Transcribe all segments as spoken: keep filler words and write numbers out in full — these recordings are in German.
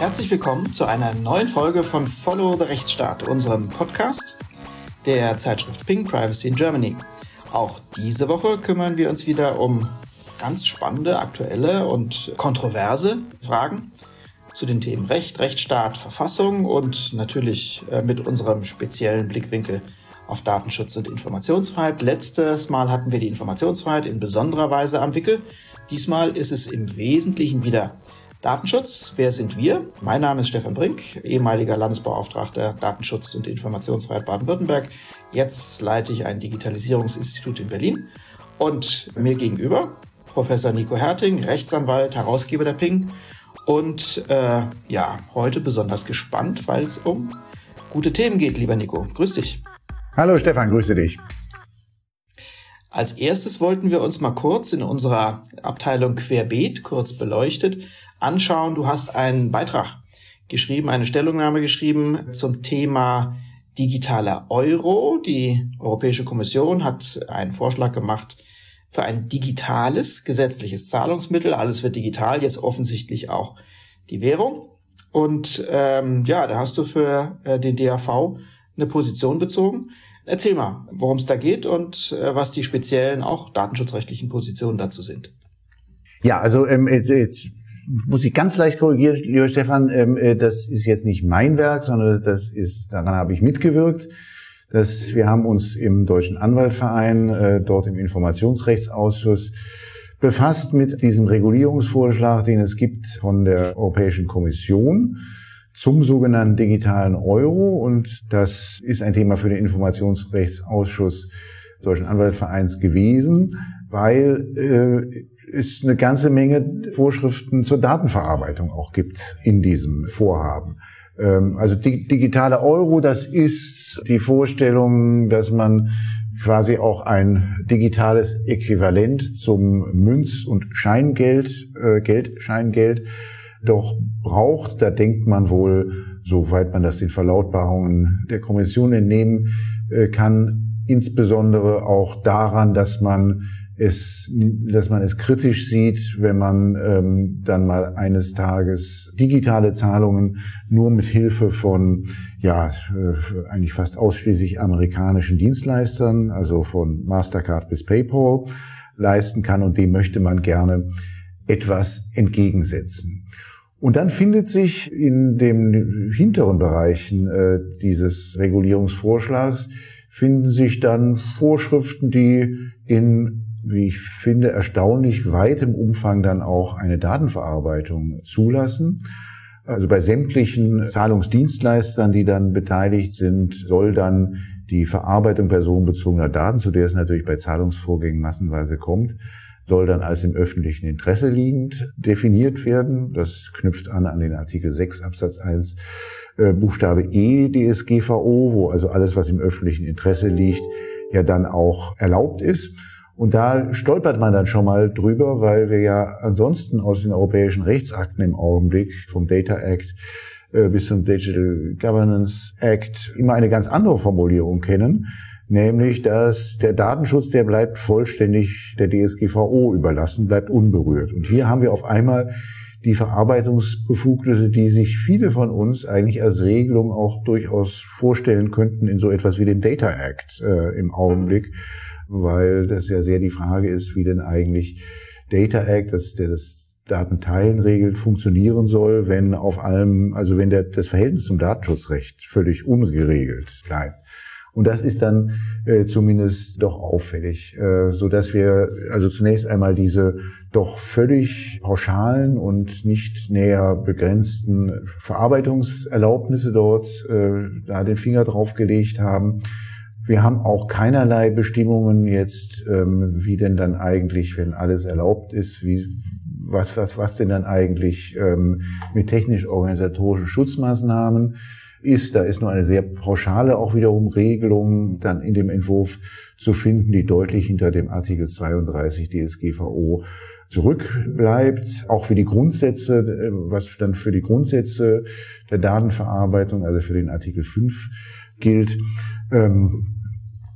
Herzlich willkommen zu einer neuen Folge von Follow the Rechtsstaat, unserem Podcast der Zeitschrift Ping Privacy in Germany. Auch diese Woche kümmern wir uns wieder um ganz spannende, aktuelle und kontroverse Fragen zu den Themen Recht, Rechtsstaat, Verfassung und natürlich mit unserem speziellen Blickwinkel auf Datenschutz und Informationsfreiheit. Letztes Mal hatten wir die Informationsfreiheit in besonderer Weise am Wickel. Diesmal ist es im Wesentlichen wieder Datenschutz. Wer sind wir? Mein Name ist Stefan Brink, ehemaliger Landesbeauftragter Datenschutz und Informationsfreiheit Baden-Württemberg. Jetzt leite ich ein Digitalisierungsinstitut in Berlin. Und mir gegenüber Professor Nico Herting, Rechtsanwalt, Herausgeber der Ping. Und äh, ja, heute besonders gespannt, weil es um gute Themen geht, lieber Nico. Grüß dich. Hallo Stefan, grüße dich. Als erstes wollten wir uns mal kurz in unserer Abteilung Querbeet, kurz beleuchtet, anschauen. Du hast einen Beitrag geschrieben, eine Stellungnahme geschrieben zum Thema digitaler Euro. Die Europäische Kommission hat einen Vorschlag gemacht für ein digitales gesetzliches Zahlungsmittel. Alles wird digital, jetzt offensichtlich auch die Währung. Und ähm, ja, da hast du für äh, den D A V eine Position bezogen. Erzähl mal, worum es da geht und äh, was die speziellen, auch datenschutzrechtlichen Positionen dazu sind. Ja, also ähm, jetzt, jetzt muss ich ganz leicht korrigieren, lieber Stefan, ähm, das ist jetzt nicht mein Werk, sondern das ist, daran habe ich mitgewirkt. Das, wir haben uns im Deutschen Anwaltverein, äh, dort im Informationsrechtsausschuss, befasst mit diesem Regulierungsvorschlag, den es gibt von der Europäischen Kommission zum sogenannten digitalen Euro. Und das ist ein Thema für den Informationsrechtsausschuss des Deutschen Anwaltvereins gewesen, weil äh, es eine ganze Menge Vorschriften zur Datenverarbeitung auch gibt in diesem Vorhaben. Ähm, also die digitale Euro, das ist die Vorstellung, dass man quasi auch ein digitales Äquivalent zum Münz- und Scheingeld, äh, Geld, Scheingeld doch braucht. Da denkt man wohl, soweit man das den Verlautbarungen der Kommission entnehmen äh, kann, insbesondere auch daran, dass man es, dass man es kritisch sieht, wenn man ähm, dann mal eines Tages digitale Zahlungen nur mit Hilfe von, ja, äh, eigentlich fast ausschließlich amerikanischen Dienstleistern, also von Mastercard bis PayPal, leisten kann, und dem möchte man gerne etwas entgegensetzen. Und dann findet sich in den hinteren Bereichen äh, dieses Regulierungsvorschlags finden sich dann Vorschriften, die in, wie ich finde, erstaunlich weitem Umfang dann auch eine Datenverarbeitung zulassen. Also bei sämtlichen Zahlungsdienstleistern, die dann beteiligt sind, soll dann die Verarbeitung personenbezogener Daten, zu der es natürlich bei Zahlungsvorgängen massenweise kommt, soll dann als im öffentlichen Interesse liegend definiert werden. Das knüpft an an den Artikel sechs Absatz eins äh, Buchstabe E D S G V O, wo also alles, was im öffentlichen Interesse liegt, ja dann auch erlaubt ist. Und da stolpert man dann schon mal drüber, weil wir ja ansonsten aus den europäischen Rechtsakten im Augenblick, vom Data Act äh, bis zum Digital Governance Act, immer eine ganz andere Formulierung kennen. Nämlich, dass der Datenschutz, der bleibt vollständig der D S G V O überlassen, bleibt unberührt. Und hier haben wir auf einmal die Verarbeitungsbefugnisse, die sich viele von uns eigentlich als Regelung auch durchaus vorstellen könnten in so etwas wie dem Data Act äh, im Augenblick, weil das ja sehr die Frage ist, wie denn eigentlich Data Act, das der das Datenteilen regelt, funktionieren soll, wenn auf allem, also wenn der, das Verhältnis zum Datenschutzrecht völlig ungeregelt bleibt. Und das ist dann äh, zumindest doch auffällig, äh, so dass wir also zunächst einmal diese doch völlig pauschalen und nicht näher begrenzten Verarbeitungserlaubnisse dort äh, da den Finger drauf gelegt haben. Wir haben auch keinerlei Bestimmungen jetzt, ähm, wie denn dann eigentlich, wenn alles erlaubt ist, wie was was was denn dann eigentlich ähm, mit technisch-organisatorischen Schutzmaßnahmen ist. Da ist nur eine sehr pauschale auch wiederum Regelung dann in dem Entwurf zu finden, die deutlich hinter dem Artikel zweiunddreißig D S G V O zurückbleibt. Auch für die Grundsätze, was dann für die Grundsätze der Datenverarbeitung, also für den Artikel fünf gilt.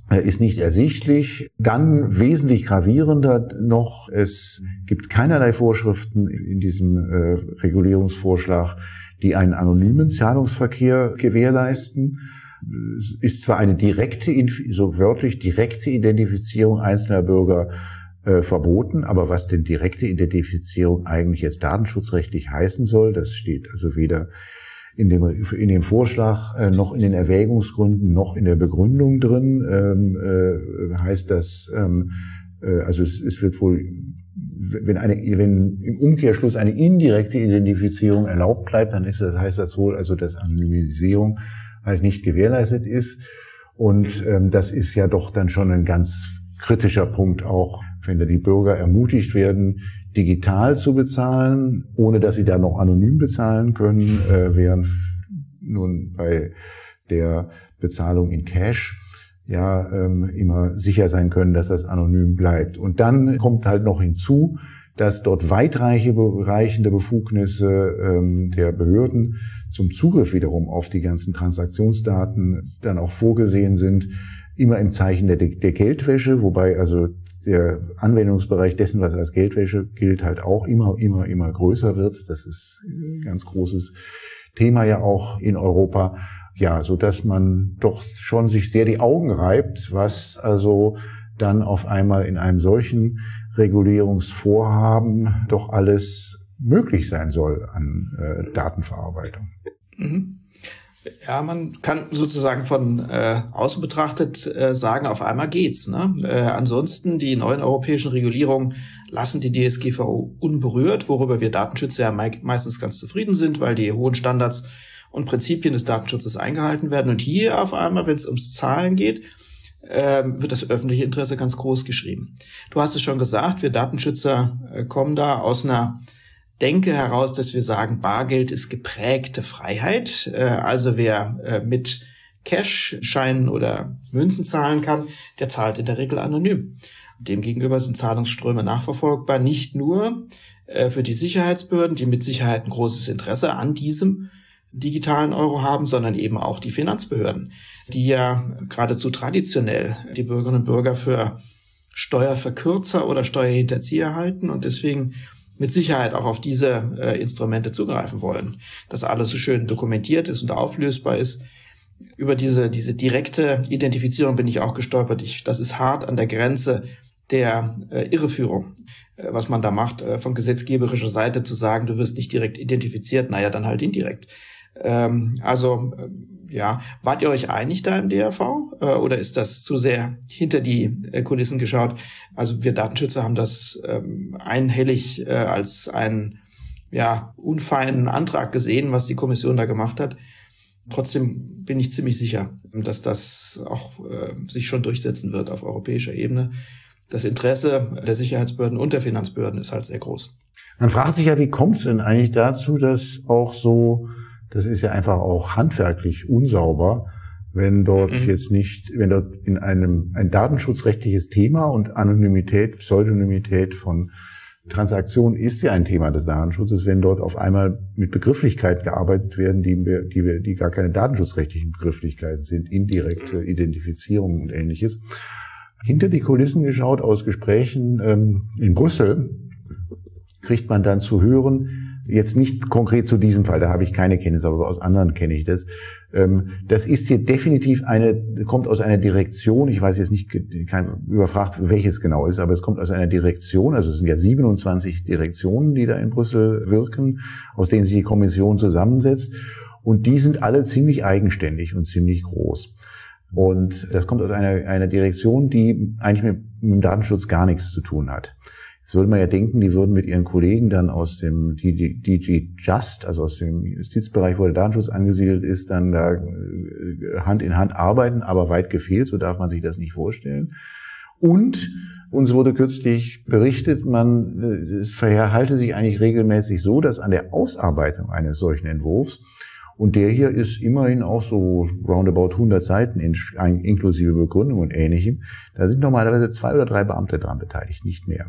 ist nicht ersichtlich. Dann wesentlich gravierender noch, es gibt keinerlei Vorschriften in diesem äh, Regulierungsvorschlag, die einen anonymen Zahlungsverkehr gewährleisten. Es ist zwar eine direkte, so wörtlich direkte Identifizierung einzelner Bürger äh, verboten, aber was denn direkte Identifizierung eigentlich jetzt datenschutzrechtlich heißen soll, das steht also weder in dem, in dem Vorschlag äh, noch in den Erwägungsgründen noch in der Begründung drin. Ähm, äh, heißt das, ähm, äh, also es, es wird wohl, wenn eine, wenn im Umkehrschluss eine indirekte Identifizierung erlaubt bleibt, dann ist das, heißt das wohl, also dass Anonymisierung halt nicht gewährleistet ist. Und ähm, das ist ja doch dann schon ein ganz kritischer Punkt auch, wenn da die Bürger ermutigt werden, digital zu bezahlen, ohne dass sie da noch anonym bezahlen können, äh, während nun bei der Bezahlung in Cash ja ähm, immer sicher sein können, dass das anonym bleibt. Und dann kommt halt noch hinzu, dass dort weitreichende Befugnisse ähm, der Behörden zum Zugriff wiederum auf die ganzen Transaktionsdaten dann auch vorgesehen sind, immer im Zeichen der, der Geldwäsche, wobei also der Anwendungsbereich dessen, was als Geldwäsche gilt, halt auch immer, immer, immer größer wird. Das ist ein ganz großes Thema ja auch in Europa. Ja, so dass man doch schon sich sehr die Augen reibt, was also dann auf einmal in einem solchen Regulierungsvorhaben doch alles möglich sein soll an äh, Datenverarbeitung. Mhm. Ja, man kann sozusagen von äh, außen betrachtet äh, sagen, auf einmal geht's. Ne? Äh, ansonsten, die neuen europäischen Regulierungen lassen die D S G V O unberührt, worüber wir Datenschützer ja me- meistens ganz zufrieden sind, weil die hohen Standards und Prinzipien des Datenschutzes eingehalten werden. Und hier auf einmal, wenn es ums Zahlen geht, äh, wird das öffentliche Interesse ganz groß geschrieben. Du hast es schon gesagt, wir Datenschützer äh, kommen da aus einer Denke heraus, dass wir sagen, Bargeld ist geprägte Freiheit. Also wer mit Cash-Scheinen oder Münzen zahlen kann, der zahlt in der Regel anonym. Demgegenüber sind Zahlungsströme nachverfolgbar, nicht nur für die Sicherheitsbehörden, die mit Sicherheit ein großes Interesse an diesem digitalen Euro haben, sondern eben auch die Finanzbehörden, die ja geradezu traditionell die Bürgerinnen und Bürger für Steuerverkürzer oder Steuerhinterzieher halten und deswegen mit Sicherheit auch auf diese äh, Instrumente zugreifen wollen, dass alles so schön dokumentiert ist und auflösbar ist. Über diese diese direkte Identifizierung bin ich auch gestolpert. Ich, das ist hart an der Grenze der äh, Irreführung, äh, was man da macht, äh, von gesetzgeberischer Seite zu sagen, du wirst nicht direkt identifiziert, naja, dann halt indirekt. Ähm, also äh, ja, wart ihr euch einig da im D R V äh, oder ist das zu sehr hinter die äh, Kulissen geschaut? Also wir Datenschützer haben das ähm, einhellig äh, als einen ja unfeinen Antrag gesehen, was die Kommission da gemacht hat. Trotzdem bin ich ziemlich sicher, dass das auch äh, sich schon durchsetzen wird auf europäischer Ebene. Das Interesse der Sicherheitsbehörden und der Finanzbehörden ist halt sehr groß. Man fragt sich ja, wie kommt es denn eigentlich dazu, dass auch so, das ist ja einfach auch handwerklich unsauber, wenn dort mhm. jetzt nicht, wenn dort in einem ein datenschutzrechtliches Thema und Anonymität, Pseudonymität von Transaktionen ist ja ein Thema des Datenschutzes, wenn dort auf einmal mit Begrifflichkeiten gearbeitet werden, die wir, die wir, die gar keine datenschutzrechtlichen Begrifflichkeiten sind, indirekte Identifizierung und Ähnliches. Hinter die Kulissen geschaut aus Gesprächen ähm, in Brüssel kriegt man dann zu hören, jetzt nicht konkret zu diesem Fall, da habe ich keine Kenntnis, aber aus anderen kenne ich das. Ähm, das ist hier definitiv eine, kommt aus einer Direktion, ich weiß jetzt nicht, kein, überfragt, welches genau ist, aber es kommt aus einer Direktion, also es sind ja siebenundzwanzig Direktionen, die da in Brüssel wirken, aus denen sich die Kommission zusammensetzt. Und die sind alle ziemlich eigenständig und ziemlich groß. Und das kommt aus einer, einer Direktion, die eigentlich mit, mit dem Datenschutz gar nichts zu tun hat. Jetzt würde man ja denken, die würden mit ihren Kollegen dann aus dem D G Just, also aus dem Justizbereich, wo der Datenschutz angesiedelt ist, dann da Hand in Hand arbeiten, aber weit gefehlt, so darf man sich das nicht vorstellen. Und uns wurde kürzlich berichtet, man, es verhalte sich eigentlich regelmäßig so, dass an der Ausarbeitung eines solchen Entwurfs, und der hier ist immerhin auch so roundabout hundert Seiten inklusive Begründung und Ähnlichem, da sind normalerweise zwei oder drei Beamte dran beteiligt, nicht mehr.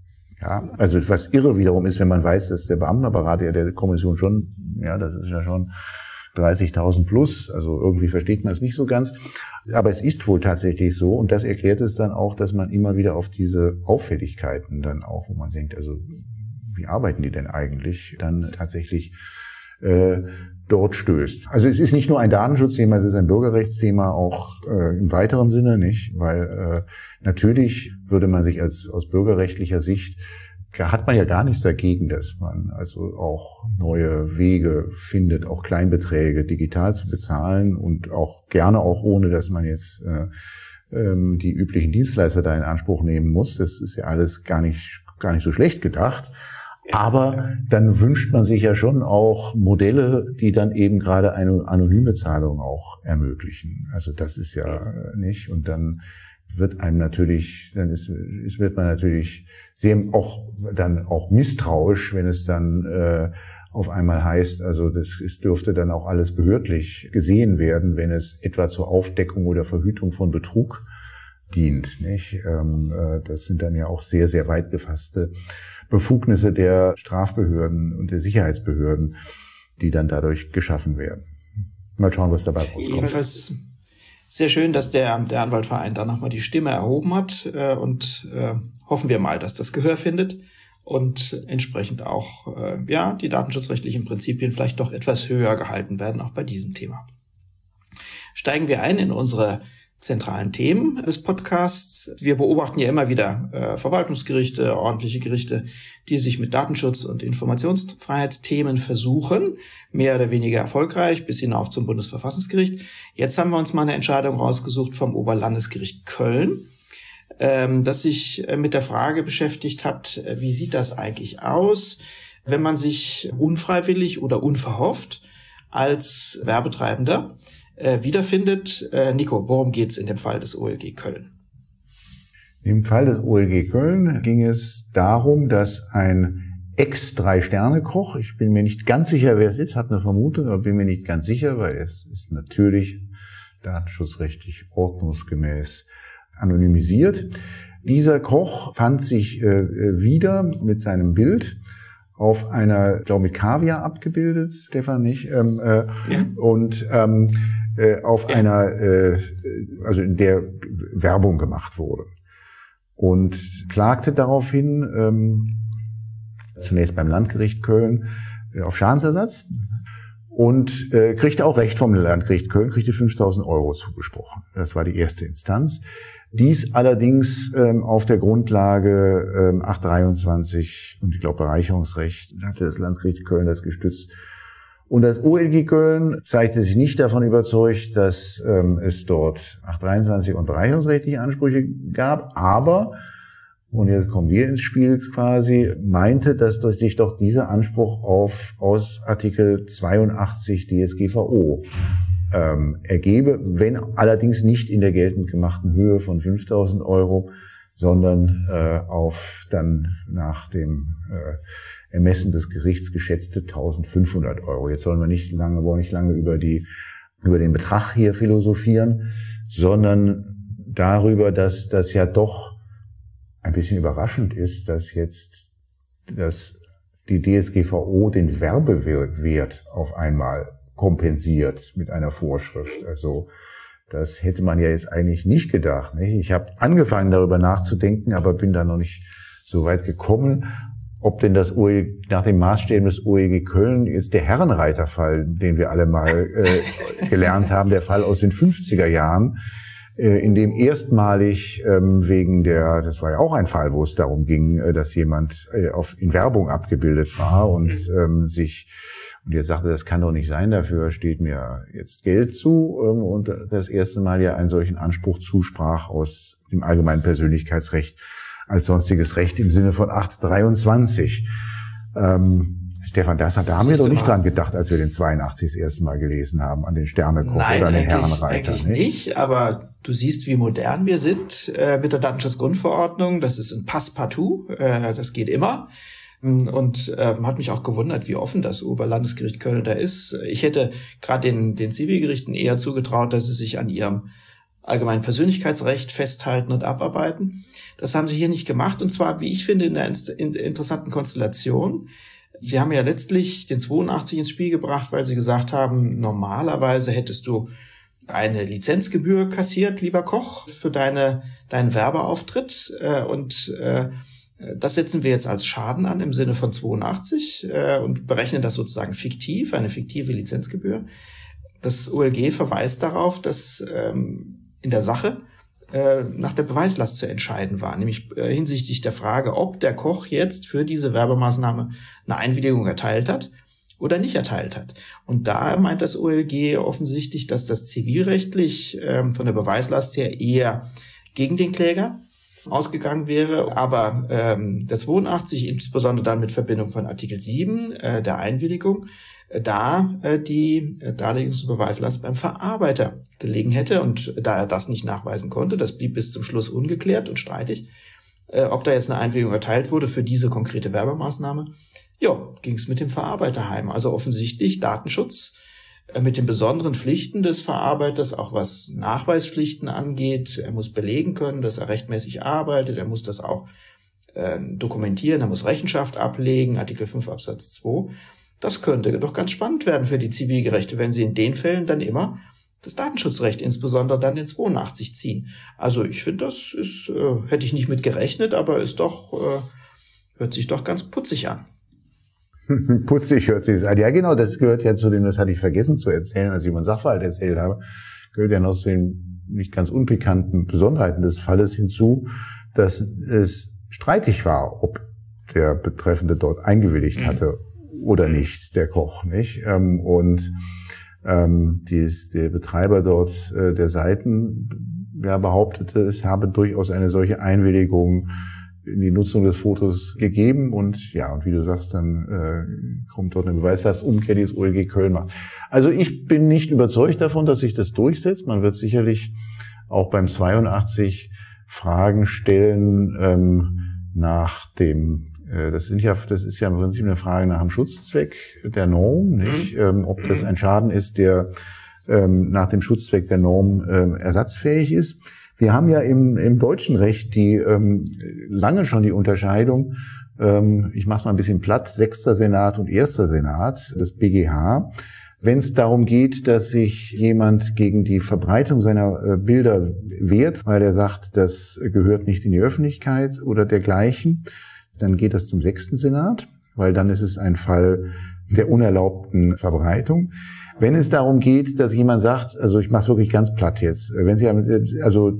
Ja, also was irre wiederum ist, wenn man weiß, dass der Beamtenapparat ja der Kommission schon, ja, das ist ja schon dreißigtausend plus, also irgendwie versteht man es nicht so ganz. Aber es ist wohl tatsächlich so und das erklärt es dann auch, dass man immer wieder auf diese Auffälligkeiten dann auch, wo man denkt, also wie arbeiten die denn eigentlich, dann tatsächlich äh, dort stößt. Also es ist nicht nur ein Datenschutzthema, es ist ein Bürgerrechtsthema auch äh, im weiteren Sinne, nicht? Weil äh, natürlich würde man sich als aus bürgerrechtlicher Sicht, hat man ja gar nichts dagegen, dass man also auch neue Wege findet, auch Kleinbeträge digital zu bezahlen und auch gerne auch ohne, dass man jetzt äh, ähm, die üblichen Dienstleister da in Anspruch nehmen muss. Das ist ja alles gar nicht gar nicht so schlecht gedacht. Aber dann wünscht man sich ja schon auch Modelle, die dann eben gerade eine anonyme Zahlung auch ermöglichen. Also das ist ja nicht. Und dann wird einem natürlich, dann ist, ist wird man natürlich sehr auch dann auch misstrauisch, wenn es dann äh, auf einmal heißt, also das es dürfte dann auch alles behördlich gesehen werden, wenn es etwa zur Aufdeckung oder Verhütung von Betrug dient. Nicht? Ähm, äh, das sind dann ja auch sehr, sehr weit gefasste Befugnisse der Strafbehörden und der Sicherheitsbehörden, die dann dadurch geschaffen werden. Mal schauen, was dabei rauskommt. Jedenfalls sehr schön, dass der, der Anwaltverein da nochmal die Stimme erhoben hat äh, und äh, hoffen wir mal, dass das Gehör findet und entsprechend auch äh, ja die datenschutzrechtlichen Prinzipien vielleicht doch etwas höher gehalten werden, auch bei diesem Thema. Steigen wir ein in unsere zentralen Themen des Podcasts. Wir beobachten ja immer wieder äh, Verwaltungsgerichte, ordentliche Gerichte, die sich mit Datenschutz- und Informationsfreiheitsthemen versuchen, mehr oder weniger erfolgreich, bis hinauf zum Bundesverfassungsgericht. Jetzt haben wir uns mal eine Entscheidung rausgesucht vom Oberlandesgericht Köln, ähm, das sich äh, mit der Frage beschäftigt hat, äh, wie sieht das eigentlich aus, wenn man sich unfreiwillig oder unverhofft als Werbetreibender Äh, wiederfindet. Äh, Nico, worum geht's in dem Fall des O L G Köln? Im Fall des O L G Köln ging es darum, dass ein Ex-Drei-Sterne-Koch, ich bin mir nicht ganz sicher, wer es ist, habe eine Vermutung, aber bin mir nicht ganz sicher, weil es ist natürlich datenschutzrechtlich ordnungsgemäß anonymisiert. Dieser Koch fand sich äh, wieder mit seinem Bild auf einer, ich glaube mit Kaviar abgebildet, Stefan, nicht? Ähm, äh, ja. Und ähm, äh, auf ja. einer, äh, also in der Werbung gemacht wurde. Und klagte daraufhin ähm, zunächst beim Landgericht Köln äh, auf Schadensersatz und äh, kriegte auch Recht vom Landgericht Köln, kriegte fünftausend Euro zugesprochen. Das war die erste Instanz. Dies allerdings ähm, auf der Grundlage ähm, achthundertdreiundzwanzig und ich glaube Bereicherungsrecht hatte das Landgericht Köln das gestützt. Und das O L G Köln zeigte sich nicht davon überzeugt, dass ähm, es dort achthundertdreiundzwanzig und bereicherungsrechtliche Ansprüche gab, aber, und jetzt kommen wir ins Spiel quasi, meinte, dass sich doch dieser Anspruch auf aus Artikel zweiundachtzig D S G V O ähm, ergebe, wenn allerdings nicht in der geltend gemachten Höhe von fünftausend Euro, sondern äh, auf dann nach dem äh, Ermessen des Gerichts geschätzte eintausendfünfhundert Euro. Jetzt sollen wir nicht lange, wollen nicht lange über die über den Betrag hier philosophieren, sondern darüber, dass das ja doch ein bisschen überraschend ist, dass jetzt dass die D S G V O den Werbewert auf einmal kompensiert mit einer Vorschrift. Also das hätte man ja jetzt eigentlich nicht gedacht. Nicht? Ich habe angefangen darüber nachzudenken, aber bin da noch nicht so weit gekommen, ob denn das O L, nach den Maßstäben des O L G Köln jetzt der Herrenreiterfall, den wir alle mal äh, gelernt haben, der Fall aus den fünfziger Jahren, äh, in dem erstmalig ähm, wegen der, das war ja auch ein Fall, wo es darum ging, äh, dass jemand äh, auf in Werbung abgebildet war und ähm, sich Und jetzt sagte, das kann doch nicht sein, dafür steht mir jetzt Geld zu. Und das erste Mal ja einen solchen Anspruch zusprach aus dem allgemeinen Persönlichkeitsrecht als sonstiges Recht im Sinne von acht dreiundzwanzig. Ähm, Stefan, das, da haben wir doch nicht dran gedacht, als wir den zweiundachtzig das erste Mal gelesen haben, an den Sternekoch Nein, oder an den eigentlich, Herrenreiter. Eigentlich nicht? nicht, aber du siehst, wie modern wir sind äh, mit der Datenschutzgrundverordnung. Das ist ein Passepartout, äh, das geht immer. Und ähm, hat mich auch gewundert, wie offen das Oberlandesgericht Köln da ist. Ich hätte gerade den, den Zivilgerichten eher zugetraut, dass sie sich an ihrem allgemeinen Persönlichkeitsrecht festhalten und abarbeiten. Das haben sie hier nicht gemacht. Und zwar, wie ich finde, in einer in, interessanten Konstellation. Sie haben ja letztlich den zweiundachtzig ins Spiel gebracht, weil Sie gesagt haben, normalerweise hättest du eine Lizenzgebühr kassiert, lieber Koch, für deine, deinen Werbeauftritt. Und das setzen wir jetzt als Schaden an im Sinne von zweiundachtzig und berechnen das sozusagen fiktiv, eine fiktive Lizenzgebühr. Das O L G verweist darauf, dass in der Sache nach der Beweislast zu entscheiden war, nämlich hinsichtlich der Frage, ob der Koch jetzt für diese Werbemaßnahme eine Einwilligung erteilt hat oder nicht erteilt hat. Und da meint das O L G offensichtlich, dass das zivilrechtlich ähm, von der Beweislast her eher gegen den Kläger ausgegangen wäre, aber ähm, der zweiundachtzig, insbesondere dann mit Verbindung von Artikel sieben äh, der Einwilligung, äh, da äh, die äh, Darlegungs- und Beweislast beim Verarbeiter gelegen hätte. Und da er das nicht nachweisen konnte, das blieb bis zum Schluss ungeklärt und streitig, äh, ob da jetzt eine Einwilligung erteilt wurde für diese konkrete Werbemaßnahme, ja, ging es mit dem Verarbeiter heim. Also offensichtlich Datenschutz äh, mit den besonderen Pflichten des Verarbeiters, auch was Nachweispflichten angeht. Er muss belegen können, dass er rechtmäßig arbeitet. Er muss das auch äh, dokumentieren. Er muss Rechenschaft ablegen, Artikel fünf Absatz zwei. Das könnte doch ganz spannend werden für die Zivilgerichte, wenn sie in den Fällen dann immer das Datenschutzrecht, insbesondere dann den zweiundachtzig ziehen. Also ich finde, das ist, äh, hätte ich nicht mit gerechnet, aber ist doch, äh, hört sich doch ganz putzig an. Putzig hört sich das an. Ja, genau, das gehört ja zu dem, das hatte ich vergessen zu erzählen, als ich über den Sachverhalt erzählt habe, gehört ja noch zu den nicht ganz unpikanten Besonderheiten des Falles hinzu, dass es streitig war, ob der Betreffende dort eingewilligt mhm. hatte oder nicht, der Koch, nicht? Und ähm, dies, der Betreiber dort äh, der Seiten ja, behauptete, es habe durchaus eine solche Einwilligung in die Nutzung des Fotos gegeben und ja, und wie du sagst, dann äh, kommt dort eine Beweislast, umgekehrt, die das O L G Köln macht. Also ich bin nicht überzeugt davon, dass sich das durchsetzt. Man wird sicherlich auch beim zweiundachtzig Fragen stellen ähm, nach dem, äh, das sind ja, das ist ja im Prinzip eine Frage nach dem Schutzzweck der Norm, nicht? Mhm. Ähm, ob das ein Schaden ist, der ähm, nach dem Schutzzweck der Norm ähm, ersatzfähig ist. Wir haben ja im, im deutschen Recht die ähm, lange schon die Unterscheidung, ähm, ich mache es mal ein bisschen platt, sechster Senat und erster Senat des B G H. Wenn es darum geht, dass sich jemand gegen die Verbreitung seiner äh, Bilder wehrt, weil er sagt, das gehört nicht in die Öffentlichkeit oder dergleichen, dann geht das zum sechsten Senat, weil dann ist es ein Fall der unerlaubten Verbreitung. Wenn es darum geht, dass jemand sagt, also ich mache es wirklich ganz platt jetzt, wenn Sie, also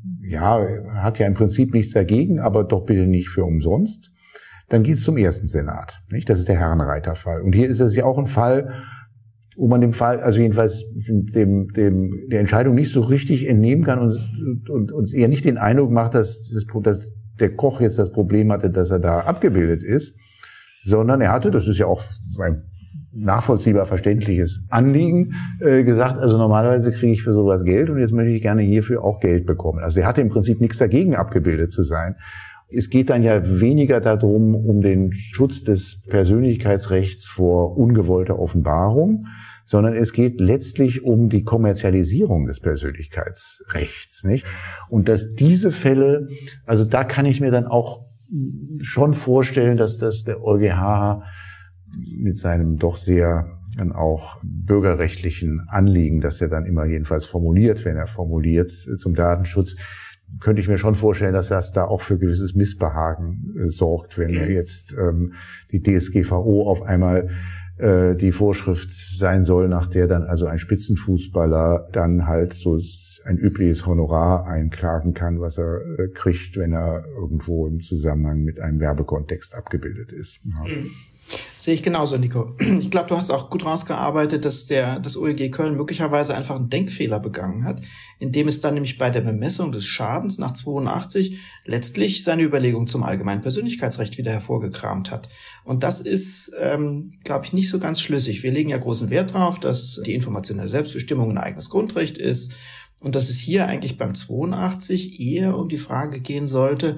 ja, hat ja im Prinzip nichts dagegen, aber doch bitte nicht für umsonst, dann geht es zum ersten Senat, nicht? Das ist der Herrenreiter-Fall. Und hier ist es ja auch ein Fall, wo man dem Fall, also jedenfalls dem, dem der Entscheidung nicht so richtig entnehmen kann und und uns eher nicht den Eindruck macht, dass, das, dass der Koch jetzt das Problem hatte, dass er da abgebildet ist, sondern er hatte, das ist ja auch ein nachvollziehbar verständliches Anliegen, äh, gesagt, also normalerweise kriege ich für sowas Geld und jetzt möchte ich gerne hierfür auch Geld bekommen. Also er hatte im Prinzip nichts dagegen, abgebildet zu sein. Es geht dann ja weniger darum, um den Schutz des Persönlichkeitsrechts vor ungewollter Offenbarung, sondern es geht letztlich um die Kommerzialisierung des Persönlichkeitsrechts, nicht? Und dass diese Fälle, also da kann ich mir dann auch schon vorstellen, dass das der EuGH mit seinem doch sehr dann auch bürgerrechtlichen Anliegen, das er dann immer jedenfalls formuliert, wenn er formuliert zum Datenschutz, könnte ich mir schon vorstellen, dass das da auch für gewisses Missbehagen äh, sorgt, wenn er jetzt ähm, die D S G V O auf einmal äh, die Vorschrift sein soll, nach der dann also ein Spitzenfußballer dann halt so ein übliches Honorar einklagen kann, was er äh, kriegt, wenn er irgendwo im Zusammenhang mit einem Werbekontext abgebildet ist. Ja. Mhm. Sehe ich genauso, Nico. Ich glaube, du hast auch gut rausgearbeitet, dass der das O L G Köln möglicherweise einfach einen Denkfehler begangen hat, indem es dann nämlich bei der Bemessung des Schadens nach zweiundachtzig letztlich seine Überlegung zum allgemeinen Persönlichkeitsrecht wieder hervorgekramt hat. Und das ist, ähm, glaube ich, nicht so ganz schlüssig. Wir legen ja großen Wert darauf, dass die informationelle Selbstbestimmung ein eigenes Grundrecht ist und dass es hier eigentlich beim zweiundachtzig eher um die Frage gehen sollte,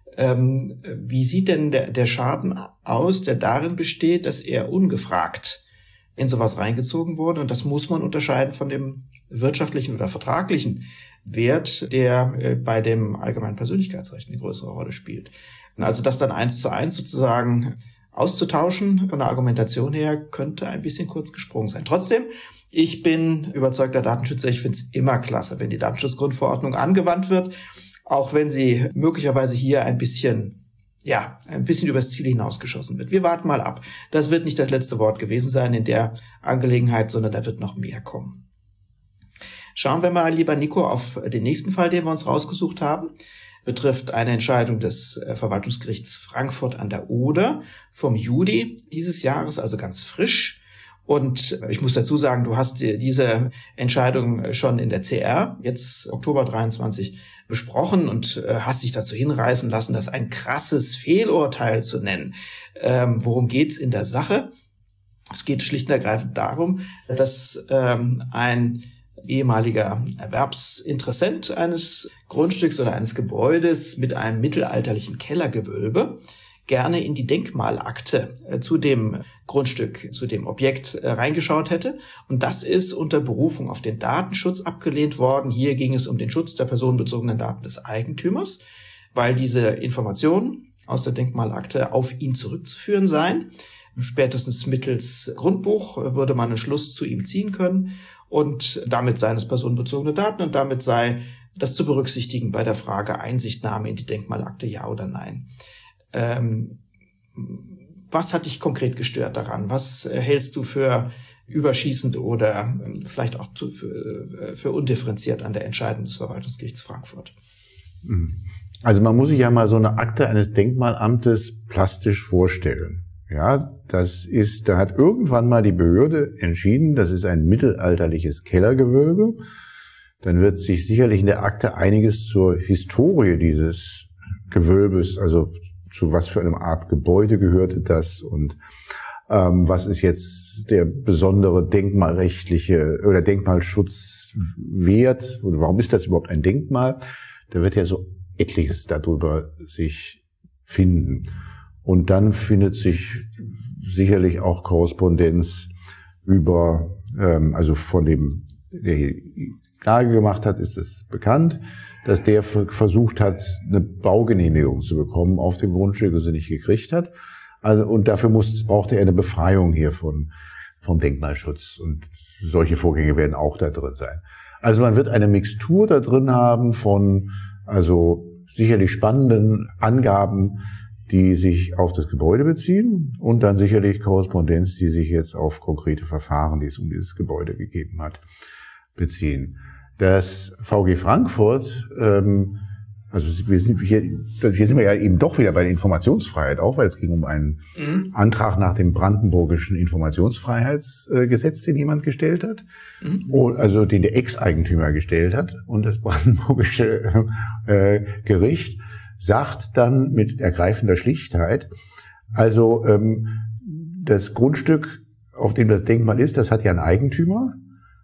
Ähm, wie sieht denn der, der Schaden aus, der darin besteht, dass er ungefragt in sowas reingezogen wurde? Und das muss man unterscheiden von dem wirtschaftlichen oder vertraglichen Wert, der äh, bei dem allgemeinen Persönlichkeitsrecht eine größere Rolle spielt. Also dass dann eins zu eins sozusagen auszutauschen. Von der Argumentation her könnte ein bisschen kurz gesprungen sein. Trotzdem, ich bin überzeugter Datenschützer. Ich finde es immer klasse, wenn die Datenschutzgrundverordnung angewandt wird, auch wenn sie möglicherweise hier ein bisschen, ja, ein bisschen übers Ziel hinausgeschossen wird. Wir warten mal ab. Das wird nicht das letzte Wort gewesen sein in der Angelegenheit, sondern da wird noch mehr kommen. Schauen wir mal, lieber Nico, auf den nächsten Fall, den wir uns rausgesucht haben. Betrifft eine Entscheidung des Verwaltungsgerichts Frankfurt an der Oder vom Juli dieses Jahres, also ganz frisch. Und ich muss dazu sagen, du hast diese Entscheidung schon in der C R, jetzt Oktober dreiundzwanzig, besprochen und hast dich dazu hinreißen lassen, das ein krasses Fehlurteil zu nennen. Ähm, worum geht's in der Sache? Es geht schlicht und ergreifend darum, dass ähm, ein ehemaliger Erwerbsinteressent eines Grundstücks oder eines Gebäudes mit einem mittelalterlichen Kellergewölbe gerne in die Denkmalakte äh, zu dem Grundstück, zu dem Objekt äh, reingeschaut hätte. Und das ist unter Berufung auf den Datenschutz abgelehnt worden. Hier ging es um den Schutz der personenbezogenen Daten des Eigentümers, weil diese Informationen aus der Denkmalakte auf ihn zurückzuführen seien. Spätestens mittels Grundbuch würde man einen Schluss zu ihm ziehen können. Und damit seien es personenbezogene Daten und damit sei das zu berücksichtigen bei der Frage Einsichtnahme in die Denkmalakte, ja oder nein. Ähm, was hat dich konkret gestört daran? Was hältst du für überschießend oder vielleicht auch zu, für, für undifferenziert an der Entscheidung des Verwaltungsgerichts Frankfurt? Also man muss sich ja mal so eine Akte eines Denkmalamtes plastisch vorstellen. Ja, das ist, da hat irgendwann mal die Behörde entschieden, das ist ein mittelalterliches Kellergewölbe. Dann wird sich sicherlich in der Akte einiges zur Historie dieses Gewölbes, also zu was für einer Art Gebäude gehörte das und ähm, was ist jetzt der besondere denkmalrechtliche oder Denkmalschutzwert oder warum ist das überhaupt ein Denkmal? Da wird ja so etliches darüber sich finden. Und dann findet sich sicherlich auch Korrespondenz über, ähm, also von dem, der hier Klage gemacht hat, ist es bekannt, dass der versucht hat, eine Baugenehmigung zu bekommen auf dem Grundstück und sie nicht gekriegt hat. Also, und dafür muss, brauchte er eine Befreiung hier von, vom Denkmalschutz. Und solche Vorgänge werden auch da drin sein. Also man wird eine Mixtur da drin haben von, also sicherlich spannenden Angaben, die sich auf das Gebäude beziehen und dann sicherlich Korrespondenz, die sich jetzt auf konkrete Verfahren, die es um dieses Gebäude gegeben hat, beziehen. Das V G Frankfurt, ähm, also wir sind hier, hier sind wir ja eben doch wieder bei der Informationsfreiheit auch, weil es ging um einen mhm. Antrag nach dem brandenburgischen Informationsfreiheitsgesetz, den jemand gestellt hat, mhm. also den der Ex-Eigentümer gestellt hat und das brandenburgische äh, Gericht sagt dann mit ergreifender Schlichtheit, also ähm, das Grundstück, auf dem das Denkmal ist, das hat ja einen Eigentümer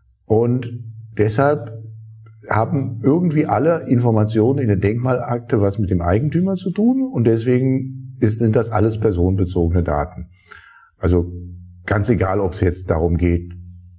und deshalb haben irgendwie alle Informationen in der Denkmalakte was mit dem Eigentümer zu tun und deswegen ist, sind das alles personenbezogene Daten. Also ganz egal, ob es jetzt darum geht,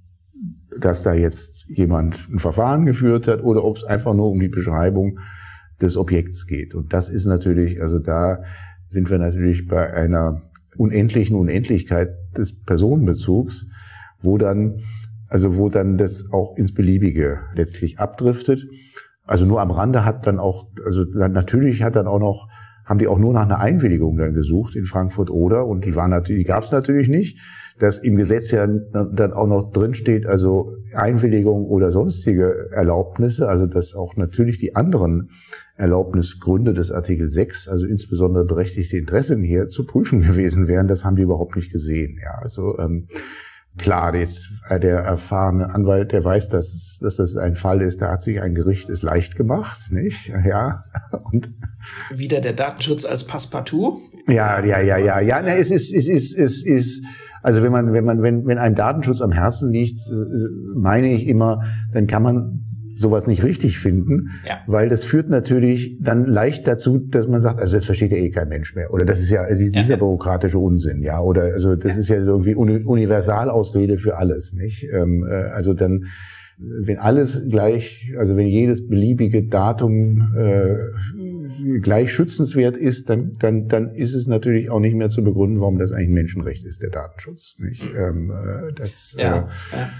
dass da jetzt jemand ein Verfahren geführt hat oder ob es einfach nur um die Beschreibung des Objekts geht. Und das ist natürlich, also da sind wir natürlich bei einer unendlichen Unendlichkeit des Personenbezugs, wo dann, also wo dann das auch ins Beliebige letztlich abdriftet. Also nur am Rande hat dann auch, also dann natürlich hat dann auch noch, haben die auch nur nach einer Einwilligung dann gesucht in Frankfurt Oder und die waren natürlich, die gab es natürlich nicht, dass im Gesetz ja dann auch noch drin steht, also Einwilligung oder sonstige Erlaubnisse, also dass auch natürlich die anderen Erlaubnisgründe des Artikel sechs, also insbesondere berechtigte Interessen hier zu prüfen gewesen wären, das haben die überhaupt nicht gesehen. Ja, also ähm, klar, jetzt der erfahrene Anwalt, der weiß, dass, dass das ein Fall ist, da hat sich ein Gericht es leicht gemacht, nicht? Ja. Und wieder der Datenschutz als Passepartout? Ja, ja, ja, ja, ja. Na, es ist, es ist, es ist. Also wenn man, wenn man, wenn, wenn einem Datenschutz am Herzen liegt, meine ich immer, dann kann man sowas nicht richtig finden, ja. Weil das führt natürlich dann leicht dazu, dass man sagt, also das versteht ja eh kein Mensch mehr, oder das ist ja also dieser ja. bürokratische Unsinn, ja, oder also das ja. ist ja irgendwie Universalausrede für alles, nicht? Ähm, äh, also dann, wenn alles gleich, also wenn jedes beliebige Datum äh, gleich schützenswert ist, dann, dann, dann ist es natürlich auch nicht mehr zu begründen, warum das eigentlich ein Menschenrecht ist, der Datenschutz. Nicht? Ähm, das, ja, äh, ja.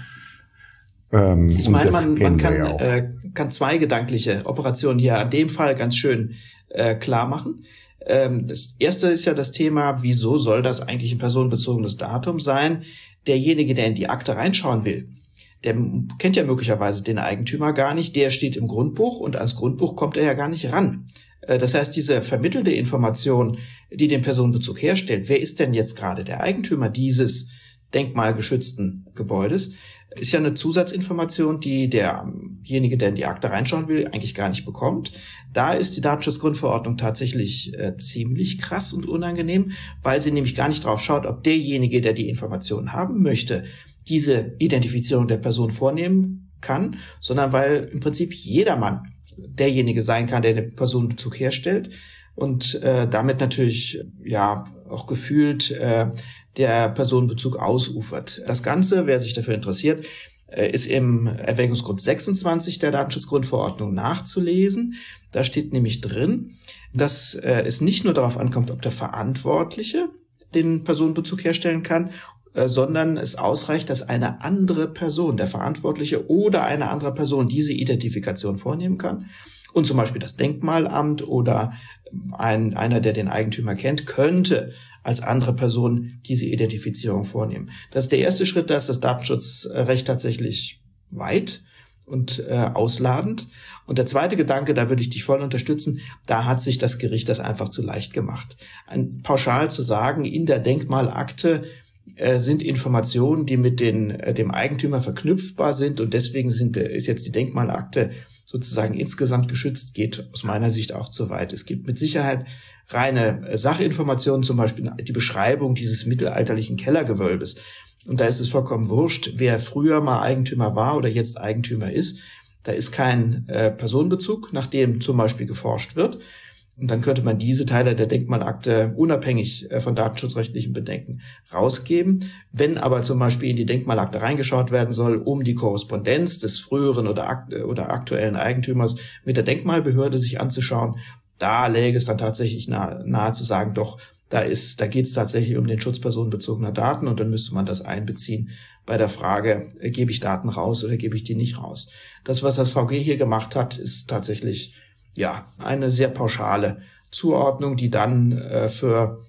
Ähm, ich meine, man, man kann, ja äh, kann zwei gedankliche Operationen hier an dem Fall ganz schön äh, klar machen. Ähm, das erste ist ja das Thema, wieso soll das eigentlich ein personenbezogenes Datum sein? Derjenige, der in die Akte reinschauen will, der kennt ja möglicherweise den Eigentümer gar nicht, der steht im Grundbuch und ans Grundbuch kommt er ja gar nicht ran. Äh, das heißt, diese vermittelte Information, die den Personenbezug herstellt, wer ist denn jetzt gerade der Eigentümer dieses denkmalgeschützten Gebäudes, ist ja eine Zusatzinformation, die derjenige, der in die Akte reinschauen will, eigentlich gar nicht bekommt. Da ist die Datenschutzgrundverordnung tatsächlich äh, ziemlich krass und unangenehm, weil sie nämlich gar nicht drauf schaut, ob derjenige, der die Informationen haben möchte, diese Identifizierung der Person vornehmen kann, sondern weil im Prinzip jedermann derjenige sein kann, der den Personenbezug herstellt und äh, damit natürlich ja auch gefühlt äh, der Personenbezug ausufert. Das Ganze, wer sich dafür interessiert, ist im Erwägungsgrund sechsundzwanzig der Datenschutzgrundverordnung nachzulesen. Da steht nämlich drin, dass es nicht nur darauf ankommt, ob der Verantwortliche den Personenbezug herstellen kann, sondern es ausreicht, dass eine andere Person, der Verantwortliche oder eine andere Person diese Identifikation vornehmen kann. Und zum Beispiel das Denkmalamt oder ein, einer, der den Eigentümer kennt, könnte als andere Person diese Identifizierung vornehmen. Das ist der erste Schritt, da ist das Datenschutzrecht tatsächlich weit und äh, ausladend. Und der zweite Gedanke, da würde ich dich voll unterstützen, da hat sich das Gericht das einfach zu leicht gemacht. Ein, pauschal zu sagen, in der Denkmalakte äh, sind Informationen, die mit den, äh, dem Eigentümer verknüpfbar sind und deswegen sind, äh, ist jetzt die Denkmalakte sozusagen insgesamt geschützt, geht aus meiner Sicht auch zu weit. Es gibt mit Sicherheit reine Sachinformationen, zum Beispiel die Beschreibung dieses mittelalterlichen Kellergewölbes. Und da ist es vollkommen wurscht, wer früher mal Eigentümer war oder jetzt Eigentümer ist. Da ist kein äh, Personenbezug, nach dem zum Beispiel geforscht wird. Und dann könnte man diese Teile der Denkmalakte unabhängig äh, von datenschutzrechtlichen Bedenken rausgeben. Wenn aber zum Beispiel in die Denkmalakte reingeschaut werden soll, um die Korrespondenz des früheren oder, akt oder aktuellen Eigentümers mit der Denkmalbehörde sich anzuschauen, da läge es dann tatsächlich nahe, nahe zu sagen, doch, da ist, da geht es tatsächlich um den Schutz personenbezogener Daten und dann müsste man das einbeziehen bei der Frage, äh, gebe ich Daten raus oder gebe ich die nicht raus. Das, was das V G hier gemacht hat, ist tatsächlich ja eine sehr pauschale Zuordnung, die dann äh, für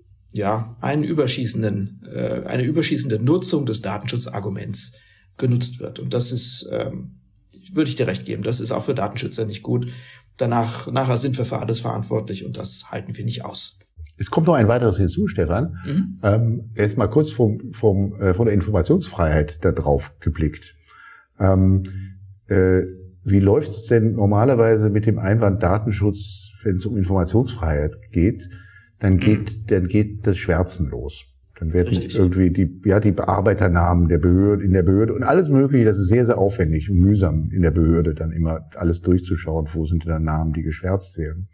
ja einen überschießenden, äh, eine überschießende Nutzung des Datenschutzarguments genutzt wird. Und das ist, ähm, würde ich dir recht geben, das ist auch für Datenschützer nicht gut. Danach, nachher sind wir für alles verantwortlich und das halten wir nicht aus. Es kommt noch ein weiteres hinzu, Stefan. Mhm. Ähm, jetzt mal kurz vom, vom, äh, von der Informationsfreiheit da drauf geblickt. Ähm, äh, wie läuft es denn normalerweise mit dem Einwand Datenschutz, wenn es um Informationsfreiheit geht? Dann geht, mhm. dann geht das Schwärzen los. Dann werden Richtig. irgendwie die, ja, die Bearbeiternamen der Behörde, in der Behörde und alles Mögliche, das ist sehr, sehr aufwendig und mühsam in der Behörde, dann immer alles durchzuschauen, wo sind denn Namen, die geschwärzt werden.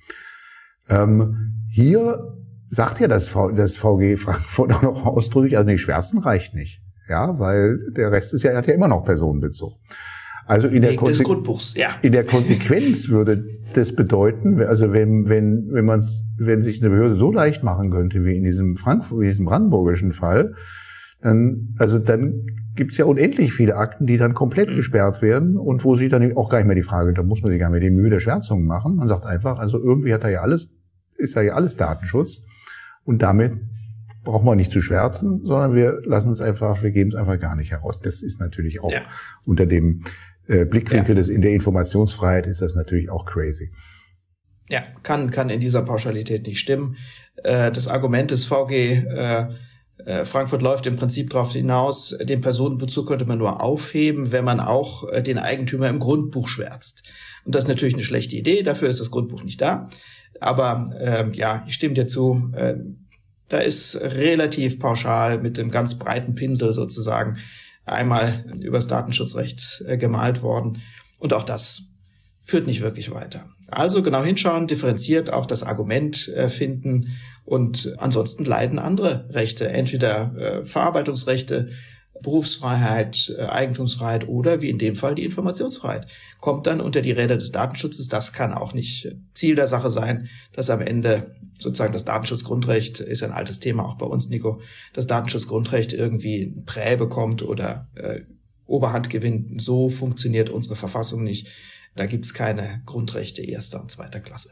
Ähm, hier sagt ja das, v, das V G Frankfurt auch noch ausdrücklich, also nee, Schwärzen reicht nicht. Ja, weil der Rest ist ja, hat ja immer noch Personenbezug. Also in der, des Grundbuchs, ja. in der Konsequenz würde das bedeuten, also wenn, wenn, wenn man's, wenn sich eine Behörde so leicht machen könnte wie in diesem Frankfurt, wie in diesem brandenburgischen Fall, dann, also dann gibt's ja unendlich viele Akten, die dann komplett mhm. gesperrt werden und wo sich dann auch gar nicht mehr die Frage, da muss man sich gar nicht mehr die Mühe der Schwärzung machen. Man sagt einfach, also irgendwie hat da ja alles, ist da ja alles Datenschutz und damit brauchen wir nicht zu schwärzen, sondern wir lassen es einfach, wir geben es einfach gar nicht heraus. Das ist natürlich auch ja. unter dem äh, Blickwinkel ja. des in der Informationsfreiheit ist das natürlich auch crazy. Ja, kann kann in dieser Pauschalität nicht stimmen. Äh, das Argument des V G äh, äh, Frankfurt läuft im Prinzip darauf hinaus, den Personenbezug könnte man nur aufheben, wenn man auch äh, den Eigentümer im Grundbuch schwärzt. Und das ist natürlich eine schlechte Idee, dafür ist das Grundbuch nicht da. Aber äh, ja, ich stimme dir zu, äh, da ist relativ pauschal mit dem ganz breiten Pinsel sozusagen einmal übers Datenschutzrecht äh, gemalt worden. Und auch das führt nicht wirklich weiter. Also genau hinschauen, differenziert auch das Argument äh, finden und ansonsten leiden andere Rechte, entweder äh, Verarbeitungsrechte, Berufsfreiheit, Eigentumsfreiheit oder wie in dem Fall die Informationsfreiheit. Kommt dann unter die Räder des Datenschutzes. Das kann auch nicht Ziel der Sache sein, dass am Ende sozusagen das Datenschutzgrundrecht, ist ein altes Thema auch bei uns, Nico, das Datenschutzgrundrecht irgendwie ein Prä bekommt oder äh, Oberhand gewinnt. So funktioniert unsere Verfassung nicht. Da gibt's keine Grundrechte erster und zweiter Klasse.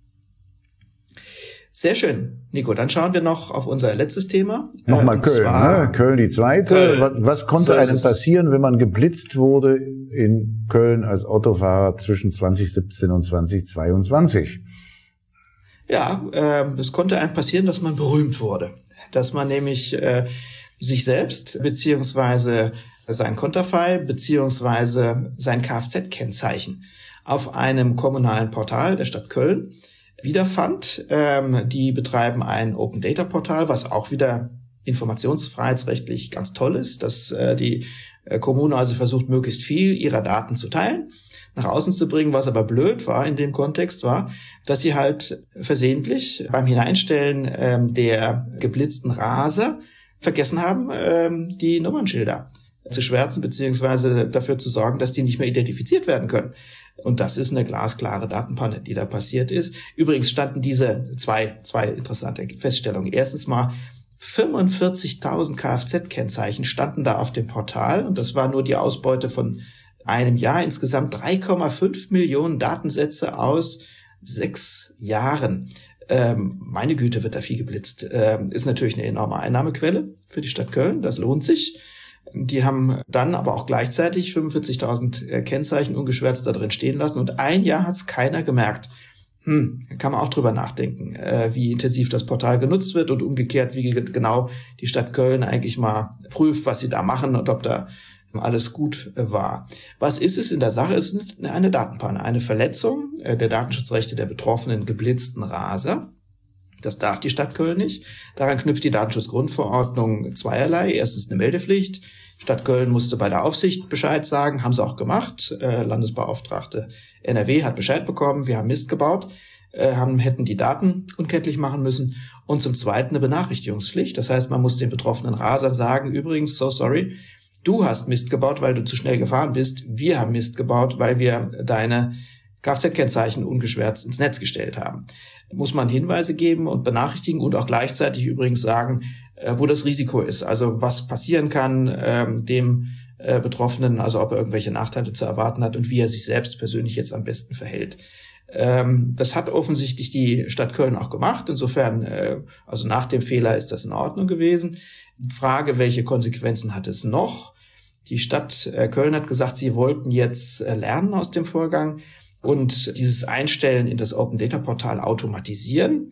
Sehr schön, Nico. Dann schauen wir noch auf unser letztes Thema. Nochmal Köln, ne? Köln die zweite. Köln. Was, was konnte so einem passieren, wenn man geblitzt wurde in Köln als Autofahrer zwischen zwanzig siebzehn und zwanzig zweiundzwanzig? Ja, äh, es konnte einem passieren, dass man berühmt wurde. Dass man nämlich äh, sich selbst beziehungsweise sein Konterfei beziehungsweise sein Kfz-Kennzeichen auf einem kommunalen Portal der Stadt Köln wiederfand. Ähm, die betreiben ein Open-Data-Portal, was auch wieder informationsfreiheitsrechtlich ganz toll ist, dass äh, die äh, Kommune also versucht, möglichst viel ihrer Daten zu teilen, nach außen zu bringen. Was aber blöd war in dem Kontext war, dass sie halt versehentlich beim Hineinstellen ähm, der geblitzten Raser vergessen haben, ähm, die Nummernschilder zu schwärzen, beziehungsweise dafür zu sorgen, dass die nicht mehr identifiziert werden können. Und das ist eine glasklare Datenpanne, die da passiert ist. Übrigens standen diese zwei, zwei interessante Feststellungen. Erstens mal fünfundvierzigtausend Kfz-Kennzeichen standen da auf dem Portal und das war nur die Ausbeute von einem Jahr. Insgesamt drei Komma fünf Millionen Datensätze aus sechs Jahren. Ähm, meine Güte, wird da viel geblitzt. Ähm, ist natürlich eine enorme Einnahmequelle für die Stadt Köln. Das lohnt sich. Die haben dann aber auch gleichzeitig fünfundvierzigtausend äh, Kennzeichen ungeschwärzt da drin stehen lassen und ein Jahr hat es keiner gemerkt. Hm, kann man auch drüber nachdenken, äh, wie intensiv das Portal genutzt wird und umgekehrt, wie genau die Stadt Köln eigentlich mal prüft, was sie da machen und ob da alles gut äh, war. Was ist es in der Sache? Es ist eine Datenpanne, eine Verletzung äh, der Datenschutzrechte der betroffenen geblitzten Raser. Das darf die Stadt Köln nicht. Daran knüpft die Datenschutzgrundverordnung zweierlei. Erstens eine Meldepflicht. Stadt Köln musste bei der Aufsicht Bescheid sagen, haben sie auch gemacht. Äh, Landesbeauftragte N R W hat Bescheid bekommen, wir haben Mist gebaut, äh, haben, hätten die Daten unkenntlich machen müssen. Und zum Zweiten eine Benachrichtigungspflicht. Das heißt, man muss den betroffenen Rasern sagen, übrigens, so sorry, du hast Mist gebaut, weil du zu schnell gefahren bist. Wir haben Mist gebaut, weil wir deine Kfz-Kennzeichen ungeschwärzt ins Netz gestellt haben. Muss man Hinweise geben und benachrichtigen und auch gleichzeitig übrigens sagen, äh, wo das Risiko ist. Also was passieren kann ähm, dem äh, Betroffenen, also ob er irgendwelche Nachteile zu erwarten hat und wie er sich selbst persönlich jetzt am besten verhält. Ähm, das hat offensichtlich die Stadt Köln auch gemacht. Insofern, äh, also nach dem Fehler ist das in Ordnung gewesen. Frage, welche Konsequenzen hat es noch? Die Stadt äh, Köln hat gesagt, sie wollten jetzt äh, lernen aus dem Vorgang und dieses Einstellen in das Open-Data-Portal automatisieren.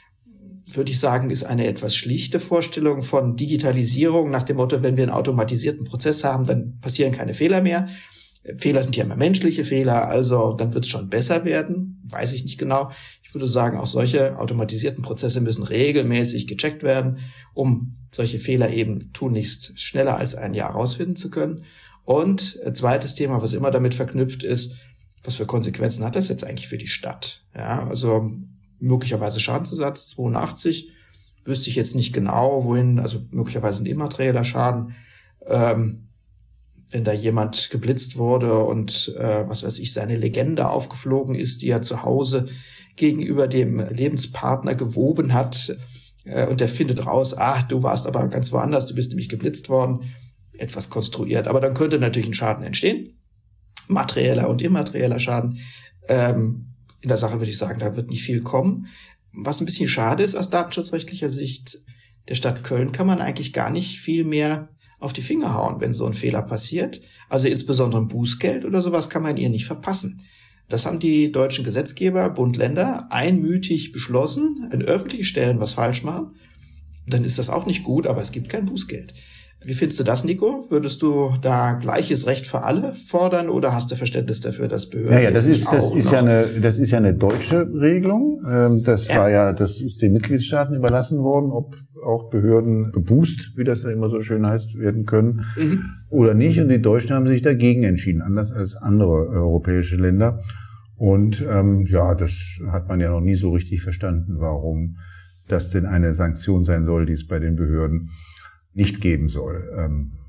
Würde ich sagen, ist eine etwas schlichte Vorstellung von Digitalisierung nach dem Motto, wenn wir einen automatisierten Prozess haben, dann passieren keine Fehler mehr. Fehler sind ja immer menschliche Fehler, also dann wird es schon besser werden, weiß ich nicht genau. Ich würde sagen, auch solche automatisierten Prozesse müssen regelmäßig gecheckt werden, um solche Fehler eben tunlichst schneller als ein Jahr rausfinden zu können. Und ein zweites Thema, was immer damit verknüpft ist, was für Konsequenzen hat das jetzt eigentlich für die Stadt? Ja, also möglicherweise Schadensersatz zweiundachtzig, wüsste ich jetzt nicht genau, wohin, also möglicherweise ein immaterieller Schaden. Ähm, wenn da jemand geblitzt wurde und, äh, was weiß ich, seine Legende aufgeflogen ist, die er zu Hause gegenüber dem Lebenspartner gewoben hat, äh, und der findet raus, ach, du warst aber ganz woanders, du bist nämlich geblitzt worden, etwas konstruiert. Aber dann könnte natürlich ein Schaden entstehen, materieller und immaterieller Schaden. Ähm, in der Sache würde ich sagen, da wird nicht viel kommen. Was ein bisschen schade ist aus datenschutzrechtlicher Sicht der Stadt Köln, kann man eigentlich gar nicht viel mehr auf die Finger hauen, wenn so ein Fehler passiert. Also insbesondere ein Bußgeld oder sowas kann man ihr nicht verpassen. Das haben die deutschen Gesetzgeber, Bund, Länder einmütig beschlossen, wenn öffentliche Stellen was falsch machen, dann ist das auch nicht gut, aber es gibt kein Bußgeld. Wie findest du das, Nico? Würdest du da gleiches Recht für alle fordern oder hast du Verständnis dafür, dass Behörden... Ja, ja, das ist, das ist ja eine, das ist ja eine deutsche Regelung. Das war ja, das ist den Mitgliedstaaten überlassen worden, ob auch Behörden gebußt, wie das ja immer so schön heißt, werden können mhm. oder nicht. Und die Deutschen haben sich dagegen entschieden, anders als andere europäische Länder. Und ähm, ja, das hat man ja noch nie so richtig verstanden, warum das denn eine Sanktion sein soll, die es bei den Behörden nicht geben soll. Ähm,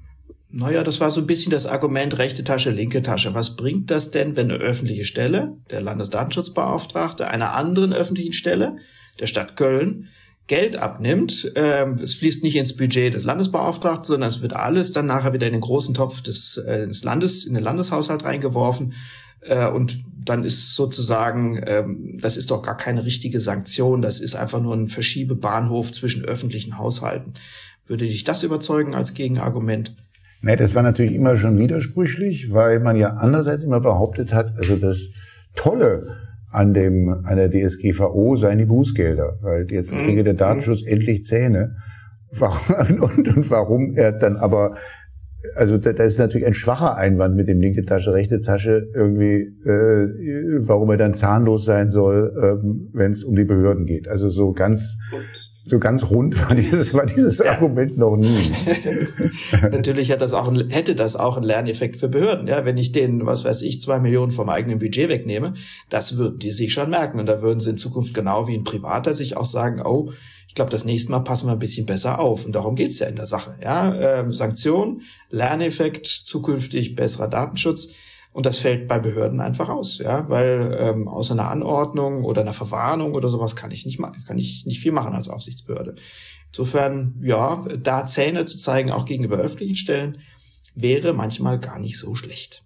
Naja, das war so ein bisschen das Argument rechte Tasche, linke Tasche. Was bringt das denn, wenn eine öffentliche Stelle, der Landesdatenschutzbeauftragte, einer anderen öffentlichen Stelle, der Stadt Köln, Geld abnimmt? Ähm, es fließt nicht ins Budget des Landesbeauftragten, sondern es wird alles dann nachher wieder in den großen Topf des, äh, des Landes, in den Landeshaushalt reingeworfen. Äh, und dann ist sozusagen, ähm, das ist doch gar keine richtige Sanktion. Das ist einfach nur ein Verschiebebahnhof zwischen öffentlichen Haushalten. Würde dich das überzeugen als Gegenargument? Nee, das war natürlich immer schon widersprüchlich, weil man ja andererseits immer behauptet hat, also das Tolle an dem, an der D S G V O seien die Bußgelder, weil jetzt kriege mhm. der Datenschutz endlich Zähne. Und, und, und warum er dann aber, also da, da ist natürlich ein schwacher Einwand mit dem linke Tasche, rechte Tasche irgendwie, äh, warum er dann zahnlos sein soll, ähm, wenn es um die Behörden geht. Also so ganz, so ganz rund war dieses, war dieses ja. Argument noch nie. Natürlich hat das auch ein, hätte das auch einen Lerneffekt für Behörden. Ja, wenn ich denen, was weiß ich, zwei Millionen vom eigenen Budget wegnehme, das würden die sich schon merken. Und da würden sie in Zukunft genau wie ein Privater sich auch sagen, oh, ich glaube, das nächste Mal passen wir ein bisschen besser auf. Und darum geht's ja in der Sache. Ja, ähm, Sanktion, Lerneffekt, zukünftig besserer Datenschutz. Und das fällt bei Behörden einfach aus, ja, weil ähm, außer einer Anordnung oder einer Verwarnung oder sowas kann ich nicht machen, kann ich nicht viel machen als Aufsichtsbehörde. Insofern, ja, da Zähne zu zeigen, auch gegenüber öffentlichen Stellen, wäre manchmal gar nicht so schlecht.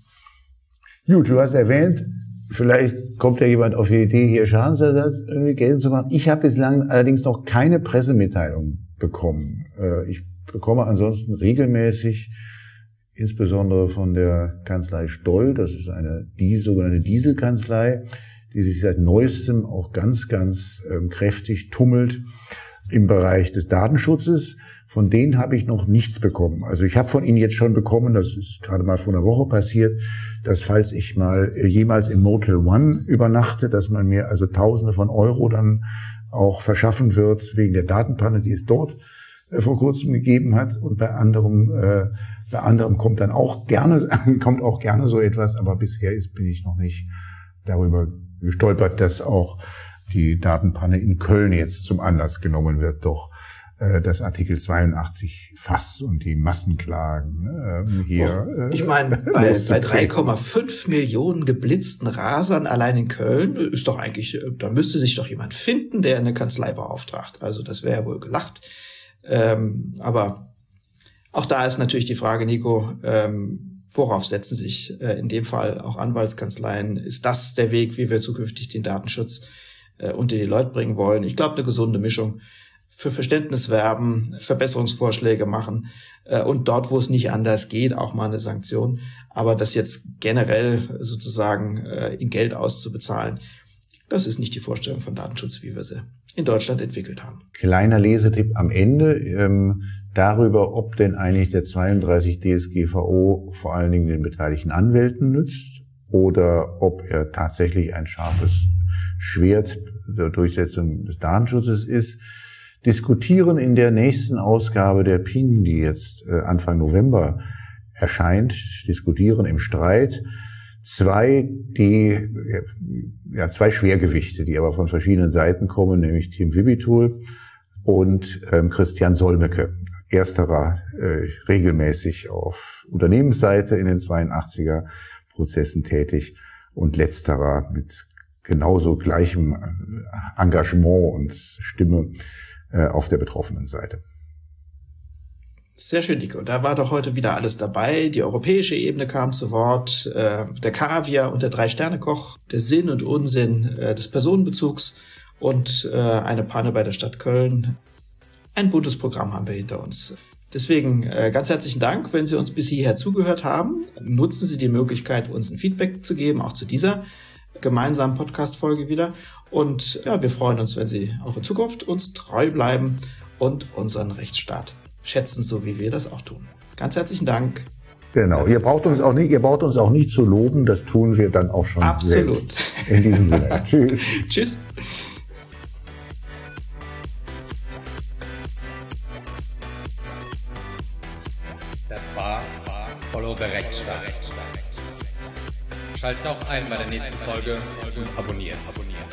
Gut, du hast erwähnt, vielleicht kommt ja jemand auf die Idee, hier Schadensersatz irgendwie geltend zu machen. Ich habe bislang allerdings noch keine Pressemitteilung bekommen. Ich bekomme ansonsten regelmäßig, insbesondere von der Kanzlei Stoll, das ist eine die sogenannte Dieselkanzlei, die sich seit neuestem auch ganz, ganz ähm, kräftig tummelt im Bereich des Datenschutzes. Von denen habe ich noch nichts bekommen. Also ich habe von ihnen jetzt schon bekommen, das ist gerade mal vor einer Woche passiert, dass falls ich mal äh, jemals im Motel One übernachte, dass man mir also Tausende von Euro dann auch verschaffen wird wegen der Datenpanne, die es dort äh, vor kurzem gegeben hat. Und bei anderem äh, Bei anderem kommt dann auch gerne, kommt auch gerne so etwas, aber bisher ist, bin ich noch nicht darüber gestolpert, dass auch die Datenpanne in Köln jetzt zum Anlass genommen wird, doch äh, das Artikel zweiundachtzig Fass und die Massenklagen äh, hier. Oh, ich meine, bei, bei drei Komma fünf Millionen geblitzten Rasern allein in Köln ist doch eigentlich, da müsste sich doch jemand finden, der eine Kanzlei beauftragt. Also das wäre ja wohl gelacht. Ähm, aber auch da ist natürlich die Frage, Nico, ähm, worauf setzen sich äh, in dem Fall auch Anwaltskanzleien? Ist das der Weg, wie wir zukünftig den Datenschutz äh, unter die Leute bringen wollen? Ich glaube, eine gesunde Mischung. Für Verständnis werben, Verbesserungsvorschläge machen äh, und dort, wo es nicht anders geht, auch mal eine Sanktion. Aber das jetzt generell sozusagen äh, in Geld auszubezahlen, das ist nicht die Vorstellung von Datenschutz, wie wir sie in Deutschland entwickelt haben. Kleiner Lesetipp am Ende. Ähm darüber, ob denn eigentlich der zweiunddreißig D S G V O vor allen Dingen den beteiligten Anwälten nützt oder ob er tatsächlich ein scharfes Schwert der Durchsetzung des Datenschutzes ist, diskutieren in der nächsten Ausgabe der Ping, die jetzt Anfang November erscheint, diskutieren im Streit zwei, die, ja, zwei Schwergewichte, die aber von verschiedenen Seiten kommen, nämlich Tim Wibitul und ähm, Christian Solmecke. Ersterer äh, regelmäßig auf Unternehmensseite in den zweiundachtziger Prozessen tätig und letzterer mit genauso gleichem Engagement und Stimme äh, auf der betroffenen Seite. Sehr schön, Nico. Da war doch heute wieder alles dabei. Die europäische Ebene kam zu Wort, äh, der Kaviar und der Drei-Sterne-Koch, der Sinn und Unsinn äh, des Personenbezugs und äh, eine Panne bei der Stadt Köln. Ein buntes Programm haben wir hinter uns. Deswegen äh, ganz herzlichen Dank, wenn Sie uns bis hierher zugehört haben. Nutzen Sie die Möglichkeit, uns ein Feedback zu geben, auch zu dieser gemeinsamen Podcast-Folge wieder. Und ja, wir freuen uns, wenn Sie auch in Zukunft uns treu bleiben und unseren Rechtsstaat schätzen, so wie wir das auch tun. Ganz herzlichen Dank. Genau. Ganz ihr braucht uns auch nicht, ihr braucht uns auch nicht zu loben. Das tun wir dann auch schon Absolut. Selbst. In diesem Sinne. Tschüss. Tschüss. Das war Follow the Rechtsstaat. Schaltet auch ein bei der nächsten Folge und abonniert.